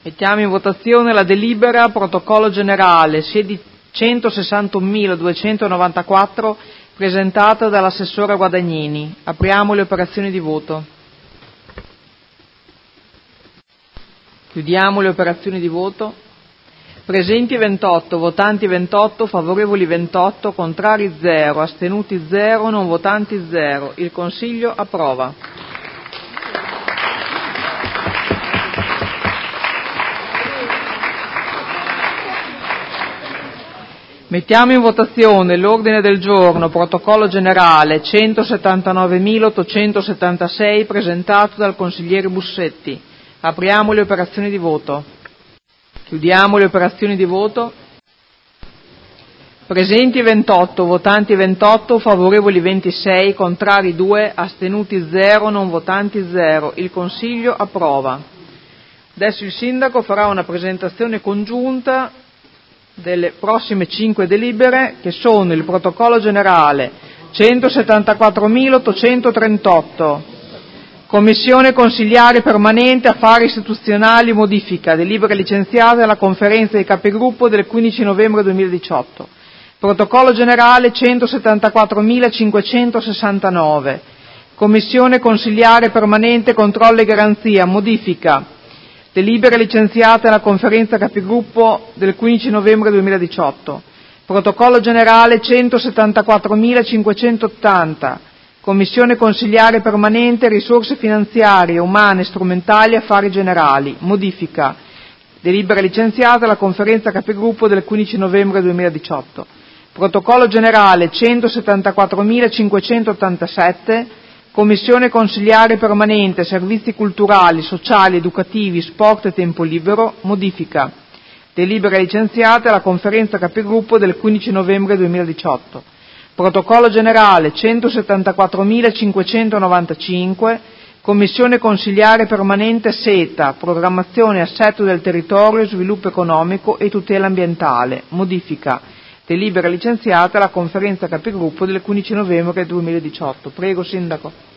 Mettiamo in votazione la delibera protocollo generale 161.294 presentata dall'assessore Guadagnini. Apriamo le operazioni di voto. Chiudiamo le operazioni di voto. Presenti 28, votanti 28, favorevoli 28, contrari 0, astenuti 0, non votanti 0. Il Consiglio approva. Mettiamo in votazione l'ordine del giorno protocollo generale 179.876 presentato dal consigliere Bussetti. Apriamo le operazioni di voto. Chiudiamo le operazioni di voto. Presenti 28, votanti 28, favorevoli 26, contrari 2, astenuti 0, non votanti 0. Il Consiglio approva. Adesso il Sindaco farà una presentazione congiunta delle prossime 5 delibere, che sono il protocollo generale 174.838, Commissione Consiliare Permanente Affari Istituzionali Modifica, delibera licenziata dalla Conferenza dei Capigruppo del 15 novembre 2018, protocollo generale 174.569, Commissione Consiliare Permanente Controllo e Garanzia Modifica, delibera licenziata nella Conferenza Capigruppo del 15 novembre 2018. Protocollo generale 174.580. Commissione Consiliare Permanente Risorse Finanziarie, Umane, Strumentali e Affari Generali. Modifica. Delibera licenziata nella Conferenza Capigruppo del 15 novembre 2018. Protocollo generale 174.587. Commissione Consiliare Permanente Servizi Culturali, Sociali, Educativi, Sport e Tempo Libero, modifica. Delibera licenziata alla Conferenza Capigruppo del 15 novembre 2018. Protocollo generale 174.595, Commissione Consiliare Permanente SETA, Programmazione, Assetto del Territorio, Sviluppo Economico e Tutela Ambientale, modifica. Delibera licenziata alla Conferenza Capigruppo del 15 novembre 2018. Prego, Sindaco.